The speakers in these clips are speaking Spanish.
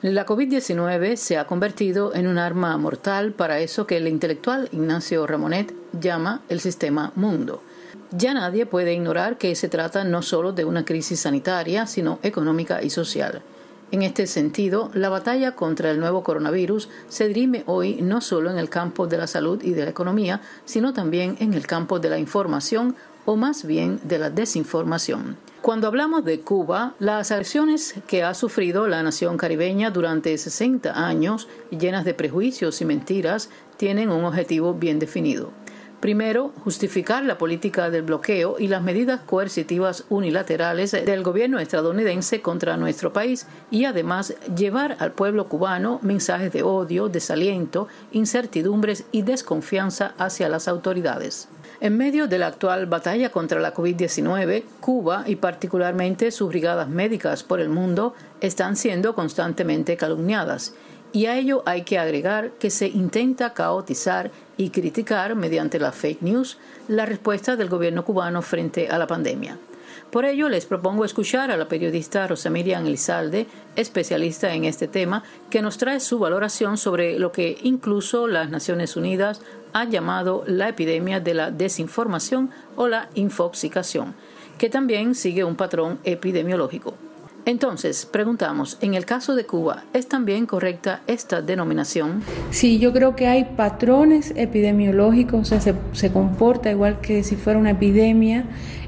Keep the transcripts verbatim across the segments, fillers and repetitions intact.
La covid diecinueve se ha convertido en un arma mortal para eso que el intelectual Ignacio Ramonet llama el sistema mundo. Ya nadie puede ignorar que se trata no solo de una crisis sanitaria, sino económica y social. En este sentido, la batalla contra el nuevo coronavirus se dirime hoy no solo en el campo de la salud y de la economía, sino también en el campo de la información, o más bien de la desinformación. Cuando hablamos de Cuba, las agresiones que ha sufrido la nación caribeña durante sesenta años, llenas de prejuicios y mentiras, tienen un objetivo bien definido. Primero, justificar la política del bloqueo y las medidas coercitivas unilaterales del gobierno estadounidense contra nuestro país y además llevar al pueblo cubano mensajes de odio, desaliento, incertidumbres y desconfianza hacia las autoridades. En medio de la actual batalla contra la covid diecinueve, Cuba y particularmente sus brigadas médicas por el mundo están siendo constantemente calumniadas. Y a ello hay que agregar que se intenta caotizar y criticar mediante la fake news la respuesta del gobierno cubano frente a la pandemia. Por ello, les propongo escuchar a la periodista Rosa Miriam Elizalde, especialista en este tema, que nos trae su valoración sobre lo que incluso las Naciones Unidas han llamado la epidemia de la desinformación o la infoxicación, que también sigue un patrón epidemiológico. Entonces, preguntamos, en el caso de Cuba, ¿es también correcta esta denominación? Sí, yo creo que hay patrones epidemiológicos, o sea, se, se comporta igual que si fuera una epidemia,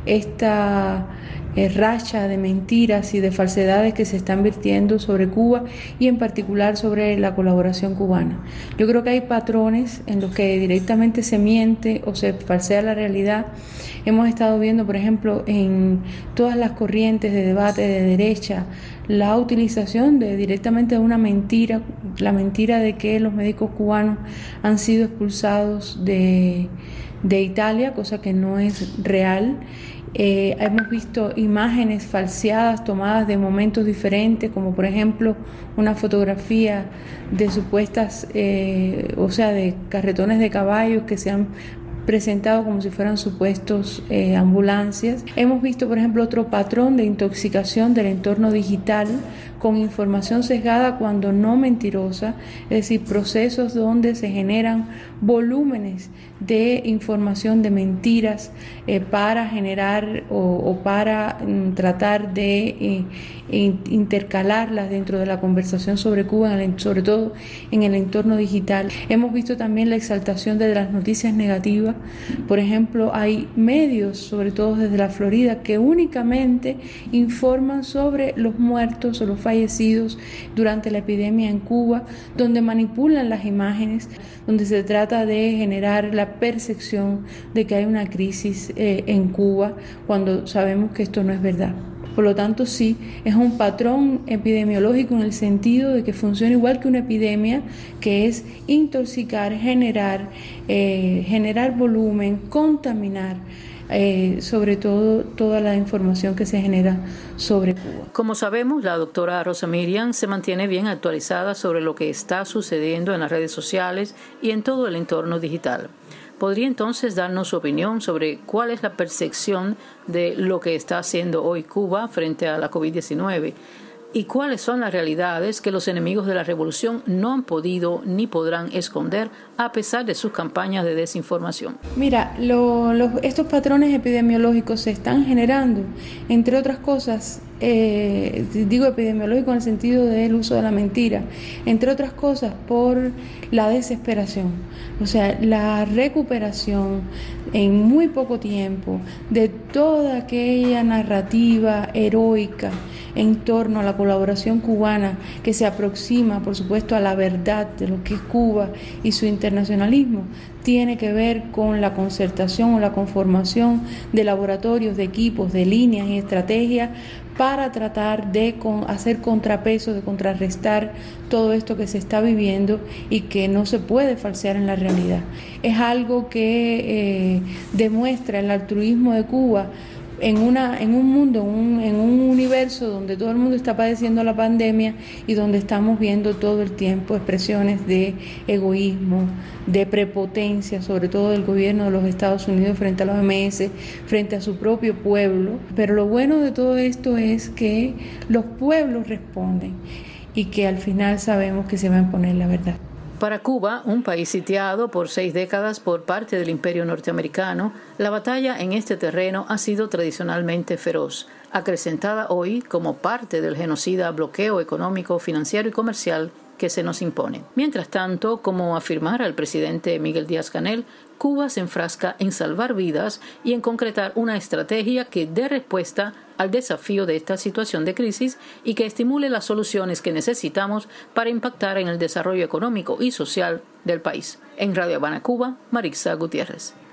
esta eh, racha de mentiras y de falsedades que se están vertiendo sobre Cuba y en particular sobre la colaboración cubana. Yo creo que hay patrones en los que directamente se miente o se falsea la realidad. Hemos estado viendo, por ejemplo, en todas las corrientes de debate de derecha, la utilización de directamente de una mentira, la mentira de que los médicos cubanos han sido expulsados de, de Italia, cosa que no es real. Eh, hemos visto imágenes falseadas tomadas de momentos diferentes, como por ejemplo una fotografía de supuestas, eh, o sea, de carretones de caballos que se han presentado como si fueran supuestos eh, ambulancias. Hemos visto, por ejemplo, otro patrón de intoxicación del entorno digital con información sesgada cuando no mentirosa, es decir, procesos donde se generan volúmenes de información de mentiras eh, para generar o, o para mm, tratar de eh, in, intercalarlas dentro de la conversación sobre Cuba, en el, sobre todo en el entorno digital. Hemos visto también la exaltación de las noticias negativas. Por ejemplo, hay medios, sobre todo desde la Florida, que únicamente informan sobre los muertos o los fallecidos durante la epidemia en Cuba, donde manipulan las imágenes, donde se trata de generar la percepción de que hay una crisis eh, en Cuba, cuando sabemos que esto no es verdad. Por lo tanto, sí, es un patrón epidemiológico en el sentido de que funciona igual que una epidemia, que es intoxicar, generar, eh, generar volumen, contaminar, eh, sobre todo toda la información que se genera sobre Cuba. Como sabemos, la doctora Rosa Miriam se mantiene bien actualizada sobre lo que está sucediendo en las redes sociales y en todo el entorno digital. ¿Podría entonces darnos su opinión sobre cuál es la percepción de lo que está haciendo hoy Cuba frente a la covid diecinueve? ¿Y cuáles son las realidades que los enemigos de la revolución no han podido ni podrán esconder a pesar de sus campañas de desinformación? Mira, lo, lo, estos patrones epidemiológicos se están generando, entre otras cosas, eh, digo epidemiológico en el sentido del uso de la mentira, entre otras cosas por la desesperación, o sea, la recuperación en muy poco tiempo de toda aquella narrativa heroica en torno a la colaboración cubana que se aproxima, por supuesto, a la verdad de lo que es Cuba y su internacionalismo, tiene que ver con la concertación o la conformación de laboratorios, de equipos, de líneas y estrategias para tratar de con, hacer contrapeso, de contrarrestar todo esto que se está viviendo y que no se puede falsear en la realidad. Es algo que eh, demuestra el altruismo de Cuba en una en un mundo, un, en un universo donde todo el mundo está padeciendo la pandemia y donde estamos viendo todo el tiempo expresiones de egoísmo, de prepotencia, sobre todo del gobierno de los Estados Unidos frente a la O M S, frente a su propio pueblo. Pero lo bueno de todo esto es que los pueblos responden. y que al final sabemos que se va a imponer la verdad. Para Cuba, un país sitiado por seis décadas por parte del Imperio norteamericano, la batalla en este terreno ha sido tradicionalmente feroz, acrecentada hoy como parte del genocida bloqueo económico, financiero y comercial que se nos impone. Mientras tanto, como afirmara el presidente Miguel Díaz-Canel, Cuba se enfrasca en salvar vidas y en concretar una estrategia que dé respuesta al desafío de esta situación de crisis y que estimule las soluciones que necesitamos para impactar en el desarrollo económico y social del país. En Radio Habana, Cuba, Marixa Gutiérrez.